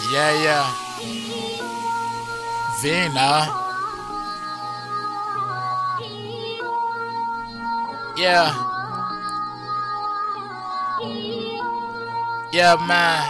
Yeah. Vina. Yeah. Yeah, man.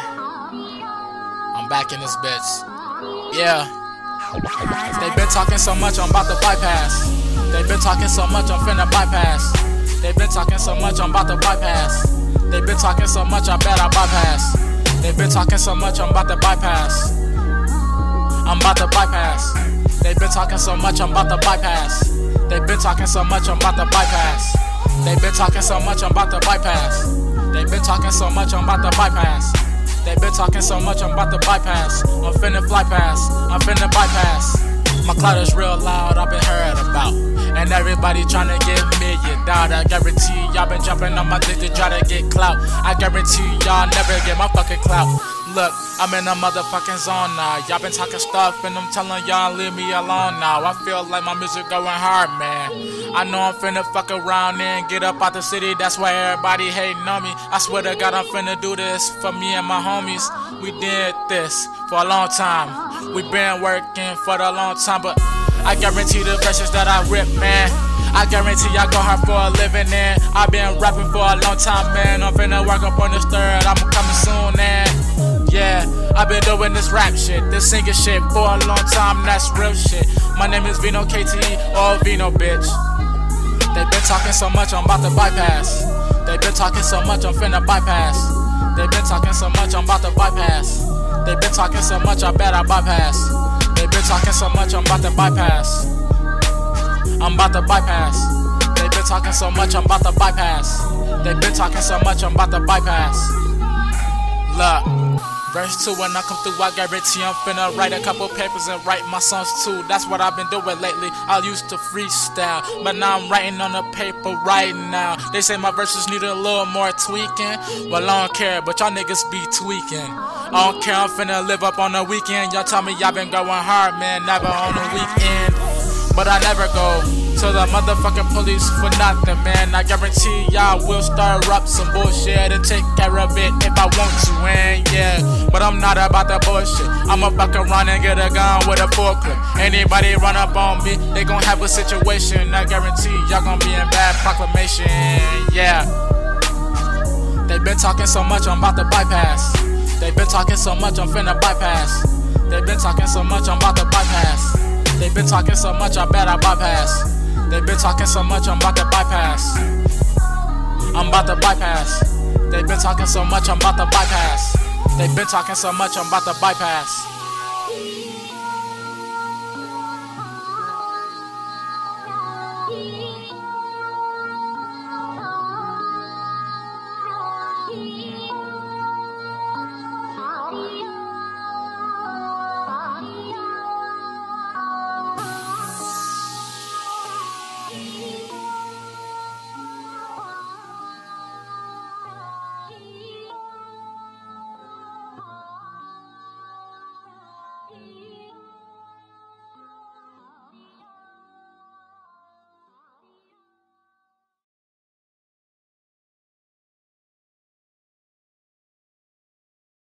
I'm back in this bitch. Yeah. They been talking so much, I'm about to bypass. They been talking so much, I'm finna bypass. They been talking so much, I'm about to bypass. They been talking so much, I bet I bypass. They been talking so much, I'm about to bypass. I'm about to bypass. They been talking so much, I'm about to bypass. They been talking so much, I'm about to bypass. They been talking so much, I'm about to bypass. They been talking so much, I'm about to bypass. They been talking so much, I'm about to bypass. I'm finna fly past, I'm finna bypass. My cloud is real loud, I've been heard about. And everybody tryna give me a doubt. I guarantee y'all been jumping on my dick to try to get clout. I guarantee y'all never get my fucking clout. Look, I'm in a motherfucking zone now. Y'all been talking stuff and I'm telling y'all leave me alone now. I feel like my music going hard, man. I know I'm finna fuck around and get up out the city. That's why everybody hating on me. I swear to God I'm finna do this for me and my homies. We did this for a long time. We been working for a long time, but I guarantee the verses that I rip, man. I guarantee I go hard for a living, and I've been rapping for a long time, man. I'm finna work up on this third, I'm coming soon, man. Yeah, I've been doing this rap shit, this singing shit for a long time, that's real shit. My name is Vino KTE, or Vino, bitch. They been talking so much, I'm about to bypass. They been talking so much, I'm finna bypass. They been talking so much, I'm about to bypass. They been talking so much, I bet I bypass. They been talking so much, I'm about to bypass. I'm about to bypass. They been talking so much, I'm about to bypass. They been talking so much, I'm about to bypass. Look, verse 2 when I come through, I guarantee I'm finna write a couple papers and write my songs too. That's what I've been doing lately. I used to freestyle, but now I'm writing on the paper right now. They say my verses need a little more tweaking. Well, I don't care, but y'all niggas be tweaking. I don't care, I'm finna live up on the weekend. Y'all tell me y'all been going hard, man, never on the weekend. But I never go to the motherfucking police for nothing, man. I guarantee y'all will stir up some bullshit and take care of it if I want to, and yeah. But I'm not about that bullshit. I'ma fuck around and get a gun with a full clip. Anybody run up on me, they gon' have a situation. I guarantee y'all gon' be in bad proclamation, yeah. They been talking so much, I'm about to bypass. They been talking so much, I'm finna bypass. They been talking so much, I'm about to bypass. They been talking so much, I bet I bypass. They been talking so much, I'm about to bypass. I'm about to bypass. They been talking so much, I'm about to bypass. They been talking so much, I'm about to bypass.